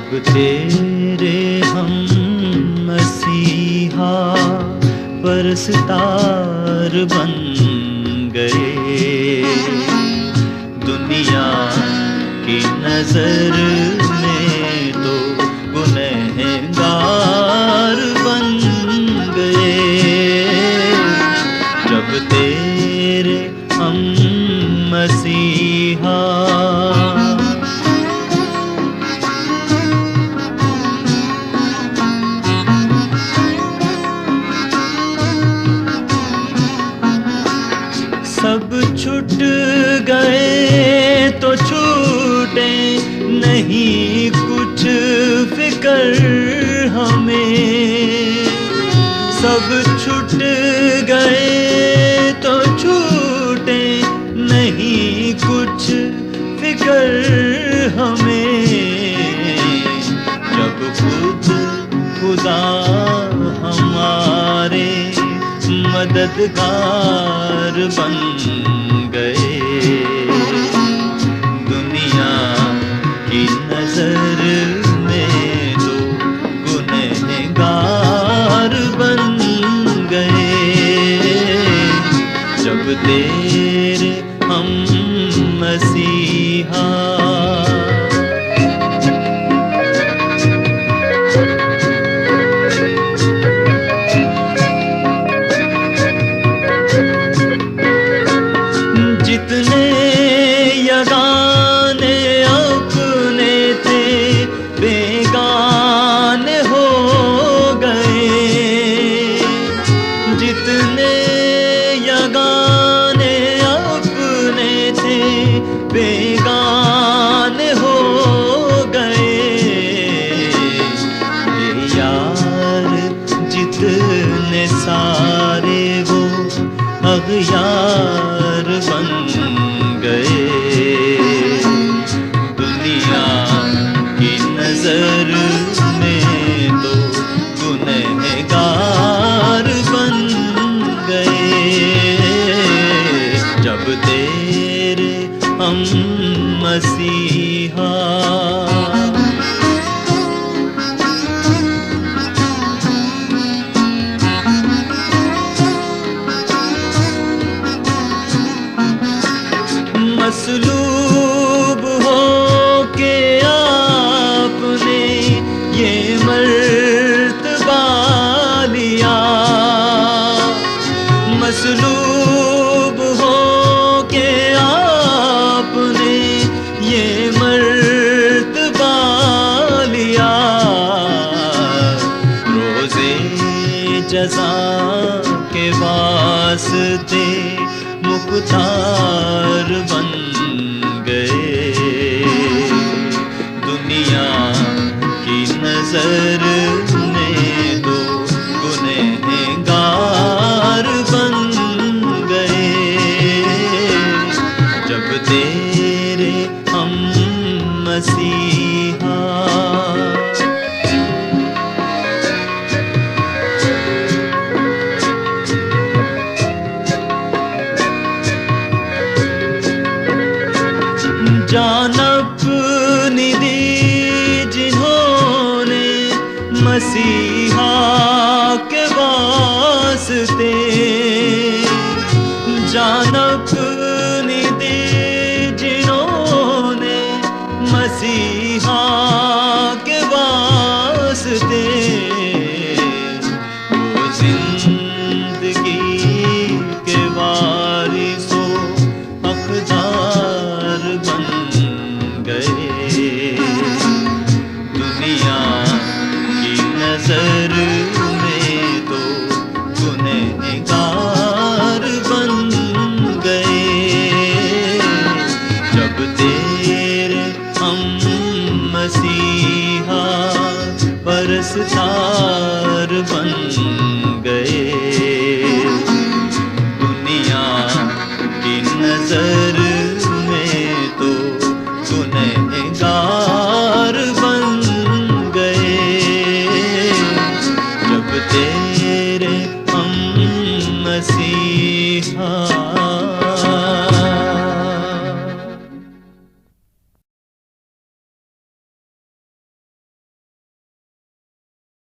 जब तेरे हम मसीहा परस्तार बन गए, दुनिया की नजर में तो गुनहगार बन गए। जब तेरे हम मसीहा सब छूट गए तो छूटे नहीं कुछ फिक्र हमें। सब छूट गए तो छूटे नहीं कुछ फिक्र हमें। जब खुद खुदा हमारे मददगार बन गए, दुनिया की नजर में तो गुनहगार बन गए। जब तेरे हम मसीहा जितने यगाने अपने थे बेगाने हो गए। जितने यगाने अपने थे बेगाने हो गए। ये यार जितने सारे वो अग़यार बन गए, दुनिया की नजर में तो गुनहगार बन गए। जब तेरे हम मसीहा मसलूब हो के आपने ये मर्तबा लिया। मसलूब हो के आपने ये मर्तबा लिया। रोज़े जज़ा के वास्ते मुख्तार बन गए, दुनिया की नजर में तो गुनहगार बन गए। जब तेरे हम मसीहा जान अपनी दी जिन्होंने मसीहा के वास्ते। जान अपनी दी जिन्होंने मसीहा के वास्ते। वो जिंदगी के वारिसों हकदार बन गए, दुनिया की नजर में तो गुनहगार बन गए। जब तेरे हम मसीहा परस्तार बन गए, दुनिया की नजर में तो गुनहगार बन गए। जब तेरे हम मसीहा